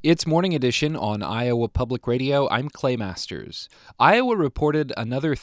It's Morning Edition on Iowa Public Radio. I'm Clay Masters. Iowa reported another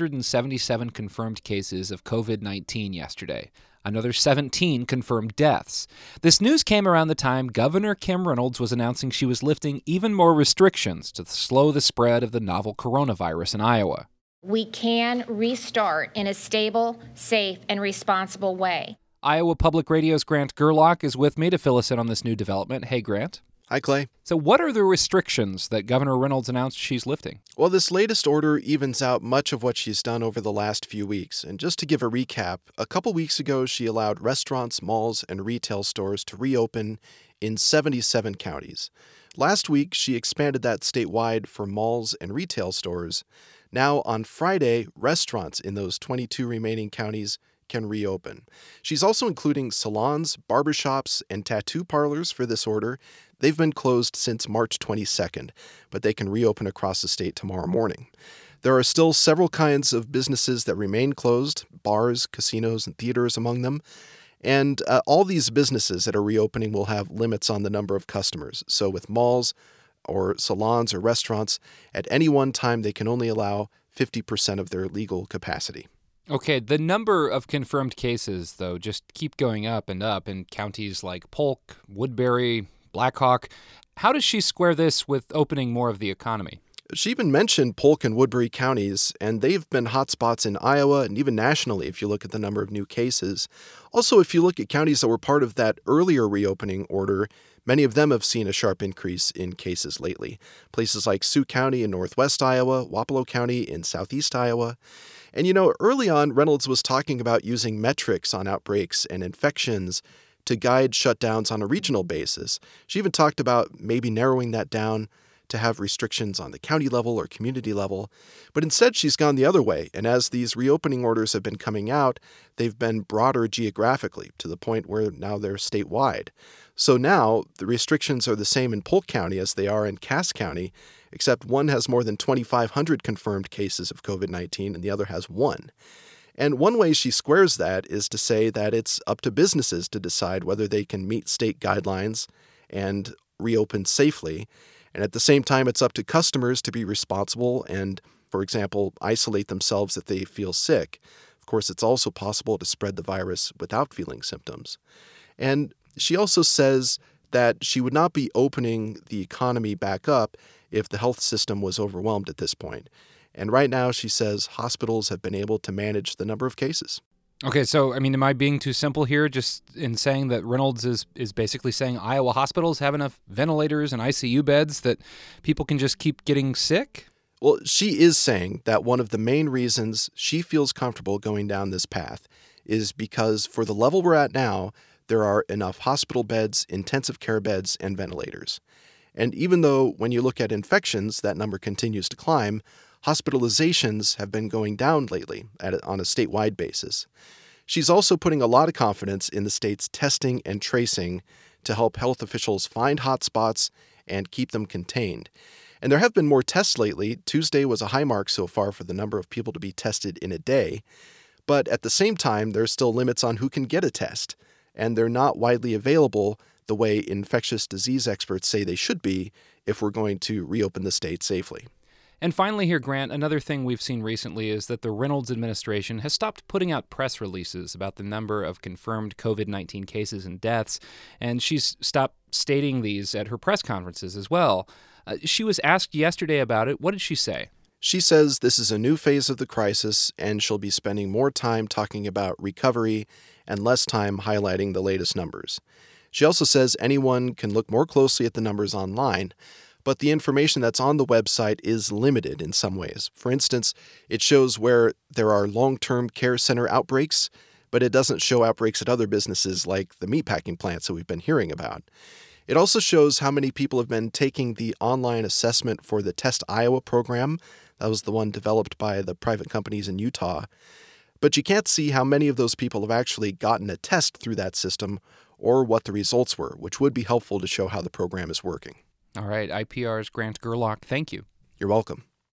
377 confirmed cases of COVID-19 yesterday. Another 17 confirmed deaths. This news came around the time Governor Kim Reynolds was announcing she was lifting even more restrictions to slow the spread of the novel coronavirus in Iowa. We can restart in a stable, safe, and responsible way. Iowa Public Radio's Grant Gerlach is with me to fill us in on this new development. Hey, Grant. Hi, Clay. So what are the restrictions that Governor Reynolds announced she's lifting? Well, this latest order evens out much of what she's done over the last few weeks. And just to give a recap, a couple weeks ago, she allowed restaurants, malls, and retail stores to reopen in 77 counties. Last week, she expanded that statewide for malls and retail stores. Now, on Friday, restaurants in those 22 remaining counties can reopen. She's also including salons, barbershops, and tattoo parlors for this order. They've been closed since March 22nd, but they can reopen across the state tomorrow morning. There are still several kinds of businesses that remain closed, bars, casinos, and theaters among them. And all these businesses that are reopening will have limits on the number of customers. So with malls or salons or restaurants, at any one time, they can only allow 50% of their legal capacity. Okay, the number of confirmed cases, though, just keep going up and up in counties like Polk, Woodbury, Blackhawk. How does she square this with opening more of the economy? She even mentioned Polk and Woodbury counties, and they've been hotspots in Iowa and even nationally if you look at the number of new cases. Also, if you look at counties that were part of that earlier reopening order, many of them have seen a sharp increase in cases lately. Places like Sioux County in northwest Iowa, Wapello County in southeast Iowa. And early on, Reynolds was talking about using metrics on outbreaks and infections to guide shutdowns on a regional basis. She even talked about maybe narrowing that down to have restrictions on the county level or community level. But instead, she's gone the other way. And as these reopening orders have been coming out, they've been broader geographically to the point where now they're statewide. So now the restrictions are the same in Polk County as they are in Cass County, except one has more than 2,500 confirmed cases of COVID-19 and the other has one. And one way she squares that is to say that it's up to businesses to decide whether they can meet state guidelines and reopen safely. And at the same time, it's up to customers to be responsible and, for example, isolate themselves if they feel sick. Of course, it's also possible to spread the virus without feeling symptoms. And she also says that she would not be opening the economy back up if the health system was overwhelmed at this point. And right now, she says hospitals have been able to manage the number of cases. Okay, so, am I being too simple here just in saying that Reynolds is basically saying Iowa hospitals have enough ventilators and ICU beds that people can just keep getting sick? Well, she is saying that one of the main reasons she feels comfortable going down this path is because for the level we're at now, there are enough hospital beds, intensive care beds, and ventilators. And even though when you look at infections, that number continues to climb, hospitalizations have been going down lately on a statewide basis. She's also putting a lot of confidence in the state's testing and tracing to help health officials find hotspots and keep them contained. And there have been more tests lately. Tuesday was a high mark so far for the number of people to be tested in a day. But at the same time, there's still limits on who can get a test, and they're not widely available the way infectious disease experts say they should be if we're going to reopen the state safely. And finally here, Grant, another thing we've seen recently is that the Reynolds administration has stopped putting out press releases about the number of confirmed COVID-19 cases and deaths, and she's stopped stating these at her press conferences as well. She was asked yesterday about it. What did she say? She says this is a new phase of the crisis, and she'll be spending more time talking about recovery and less time highlighting the latest numbers. She also says anyone can look more closely at the numbers online, but the information that's on the website is limited in some ways. For instance, it shows where there are long-term care center outbreaks, but it doesn't show outbreaks at other businesses like the meatpacking plants that we've been hearing about. It also shows how many people have been taking the online assessment for the Test Iowa program. That was the one developed by the private companies in Utah. But you can't see how many of those people have actually gotten a test through that system or what the results were, which would be helpful to show how the program is working. All right, IPR's Grant Gerlach, thank you. You're welcome.